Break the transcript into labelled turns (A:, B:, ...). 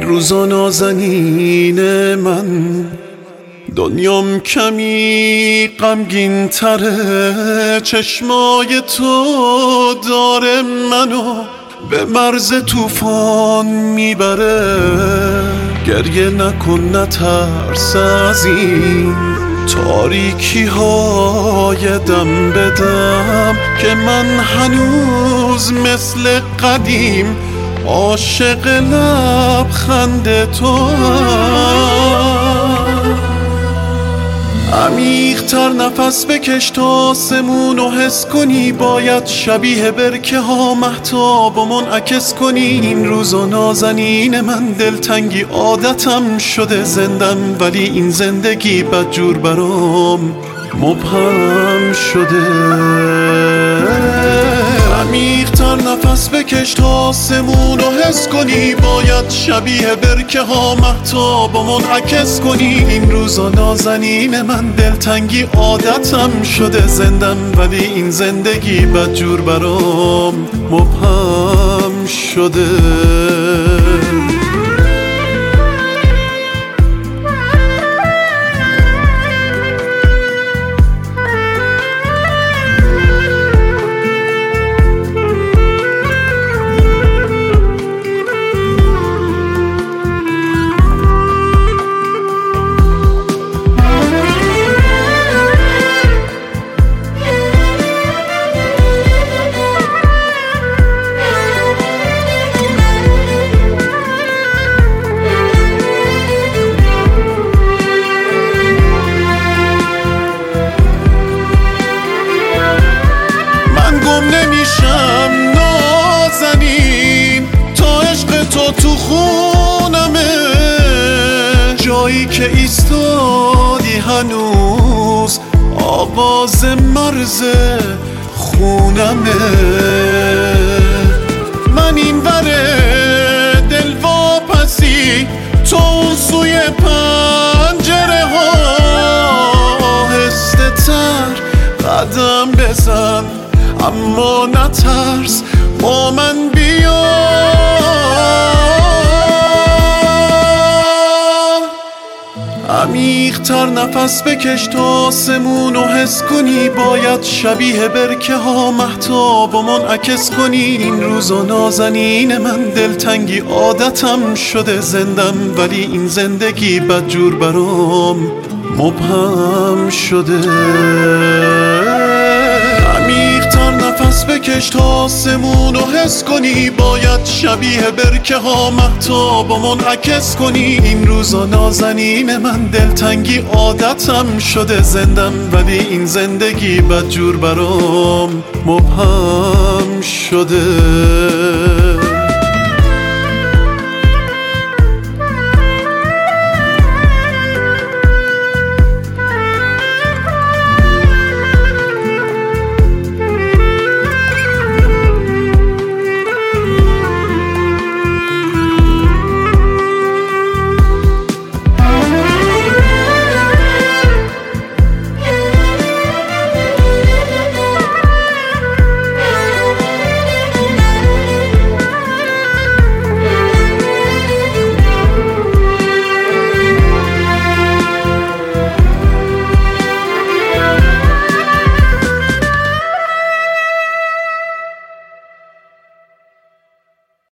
A: روزا نازنین من، دنیام کمی غمگین تره. چشمای تو داره منو به مرز طوفان میبره. گریه نکن نترس از این تاریکی های دم بدم، که من هنوز مثل قدیم عاشق لبخند تو. عمیق‌تر نفس بکش تا آسمونو حس کنی. باید شبیه برکه ها مهتابو منعکس کنی. این روزا نازنین من، دلتنگی عادتم شده زندم، ولی این زندگی بدجور برام مبهم شده. عمیق‌تر نفس بکش تا آسمونو حس کنی. باید شبیه برکه ها مهتابو منعکس کنی. این روزا نازنین من، دلتنگی عادتم شده زندم، ولی این زندگی بدجور برام مبهم شده. نمیشم نازنین تا عشق تو خونمه. جایی که ایستادی هنوز آواز مرز خونمه. من این وره دل واپسی، تو اون سوی پنجره ها. آهسته تر قدم بزن، اما نترس، با من بیا. عمیق‌تر نفس بکش تا آسمونو حس کنی. باید شبیه برکه ها مهتابو منعکس کنی. این روزا نازنین من، دلتنگی عادتم شده زندم، ولی این زندگی بدجور برام مبهم شده. نفس بکش تا آسمونو حس کنی. باید شبیه برکه ها مهتابو منعکس کنی. این روزا نازنین من، دلتنگی عادتم شده زندم، ولی این زندگی بدجور برام مبهم شده.